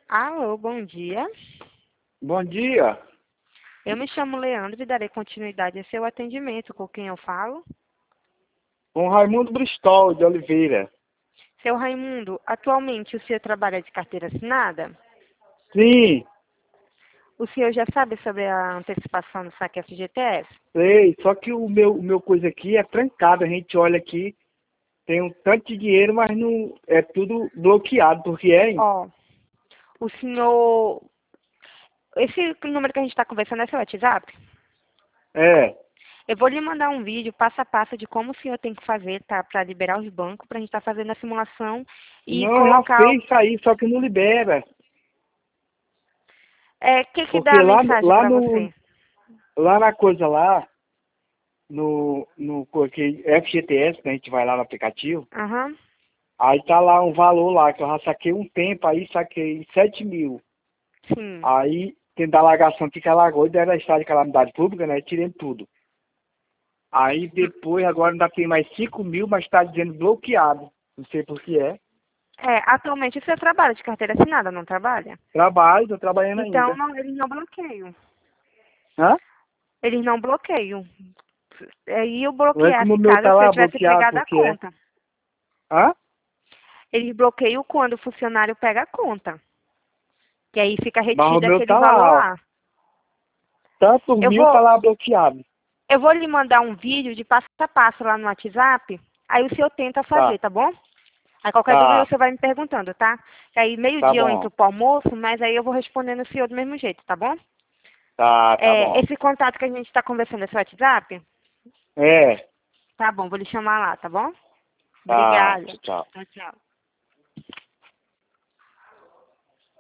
Alô, bom dia. Bom dia, Eu me chamo Leandro e darei continuidade a seu atendimento. Com quem eu falo? com Raimundo Bristol de Oliveira. Seu Raimundo, atualmente o senhor trabalha de carteira assinada? Sim, O senhor já sabe sobre a antecipação do saque FGTS? sei, só que o meu coisa aqui é trancado. A gente olha aqui, tem um tanto de dinheiro, mas não é tudo bloqueado, porque Ó, o senhor... Esse número que a gente está conversando é seu WhatsApp? é. Eu vou lhe mandar um vídeo passo a passo de como o senhor tem que fazer, tá? Para liberar os bancos, para a gente estar fazendo a simulação e Não, já colocar fez isso aí, só que não libera. o que dá Porque a lá, mensagem lá para no, você? lá na coisa lá, no porque FGTS, né, a gente vai lá no aplicativo, Aham, aí tá lá um valor lá, que eu já saquei um tempo, aí saquei 7.000. sim. Aí tem da alagação que alagou e deram a estado de calamidade pública, né? Tirei tudo. Aí depois, agora ainda tem mais 5.000, mas está dizendo bloqueado. Não sei por que é. Atualmente o senhor trabalha de carteira assinada, não trabalha? Trabalho, estou trabalhando Então, ainda. não, eles não bloqueiam. Hã? Eles não bloqueiam. Aí eu Mas como bloqueasse o meu caso tá o senhor lá tivesse bloqueado, pegado por a que é? conta. Hã? Eles bloqueiam quando o funcionário pega a conta. Que aí fica Mas o retido meu aquele tá valor lá, ó. lá. Tanto Eu mil tá vou, lá bloqueado. eu vou lhe mandar um vídeo de passo a passo lá no WhatsApp. Aí o senhor tenta Tá, fazer, tá bom? Aí qualquer dúvida tá, você vai me perguntando, tá? Que aí tá meio-dia eu bom. entro pro almoço, mas aí eu vou respondendo o senhor do mesmo jeito, tá bom? Tá bom. Esse contato que a gente está conversando é seu WhatsApp? É, Tá bom, vou lhe chamar lá, tá bom? tá, Obrigada. tchau. Tchau, tchau.